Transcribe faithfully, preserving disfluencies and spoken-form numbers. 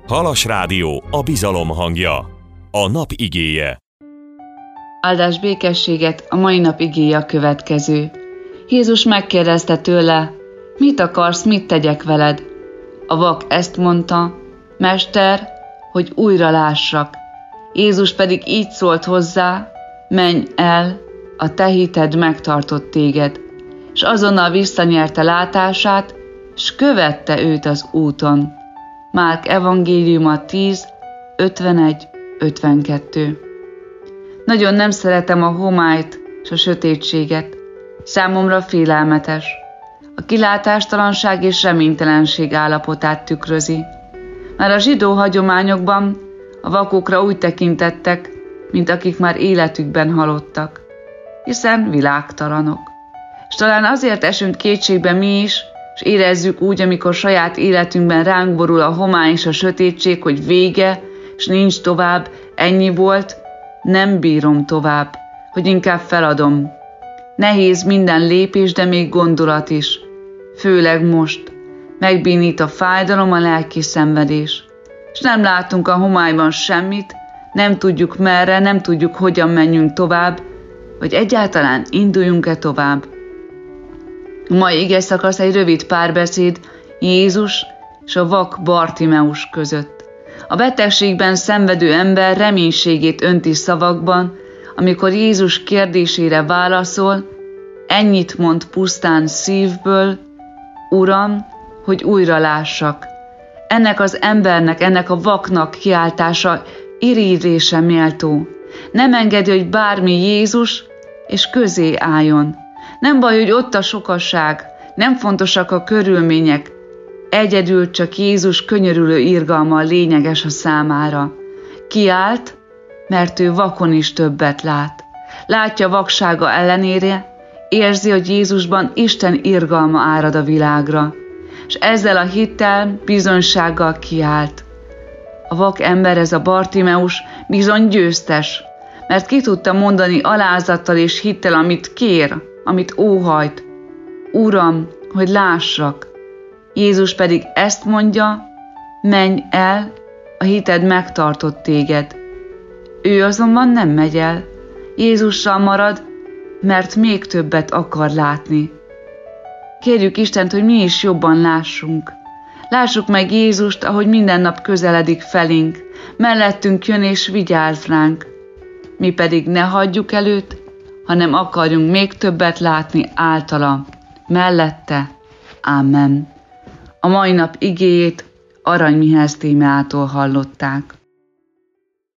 Halas Rádió, a bizalom hangja. A nap igéje. Áldás békességet, a mai nap igéje a következő. Jézus megkérdezte tőle, mit akarsz, mit tegyek veled? A vak ezt mondta, Mester, hogy újra lássak. Jézus pedig így szólt hozzá, menj el, a te hited megtartott téged. És azonnal visszanyerte látását, s követte őt az úton. Márk evangéliuma tíz, ötvenegy, ötvenkettő. Nagyon nem szeretem a homályt és a sötétséget. Számomra félelmetes. A kilátástalanság és reménytelenség állapotát tükrözi. Már a zsidó hagyományokban a vakokra úgy tekintettek, mint akik már életükben halottak, hiszen világtalanok. És talán azért esünk kétségbe mi is, és érezzük úgy, amikor saját életünkben ránk borul a homály és a sötétség, hogy vége, és nincs tovább, ennyi volt, nem bírom tovább, hogy inkább feladom. Nehéz minden lépés, de még gondolat is. Főleg most. Megbénít a fájdalom, a lelki szenvedés. És nem látunk a homályban semmit, nem tudjuk merre, nem tudjuk hogyan menjünk tovább, vagy egyáltalán induljunk-e tovább. A mai ige szakasz egy rövid párbeszéd Jézus és a vak Bartimeus között. A betegségben szenvedő ember reménységét önti szavakban, amikor Jézus kérdésére válaszol, ennyit mond pusztán szívből, Uram, hogy újra lássak. Ennek az embernek, ennek a vaknak kiáltása irigylésre méltó. Nem engedi, hogy bármi Jézus és közé álljon. Nem baj, hogy ott a sokasság, nem fontosak a körülmények. Egyedül csak Jézus könyörülő irgalma lényeges a számára. Kiállt, mert ő vakon is többet lát. Látja vaksága ellenére, érzi, hogy Jézusban Isten irgalma árad a világra. És ezzel a hittel, bizonysággal kiállt. A vak ember, ez a Bartimeus, bizony győztes, mert ki tudta mondani alázattal és hittel, amit kér, amit óhajt. Uram, hogy lássak. Jézus pedig ezt mondja, menj el, a hited megtartott téged. Ő azonban nem megy el. Jézussal marad, mert még többet akar látni. Kérjük Istent, hogy mi is jobban lássunk. Lássuk meg Jézust, ahogy minden nap közeledik felénk, mellettünk jön és vigyáz ránk. Mi pedig ne hagyjuk el őt, hanem akarjunk még többet látni általa, mellette. Ámen. A mai nap igéjét Arany Mihály Tímeától hallották.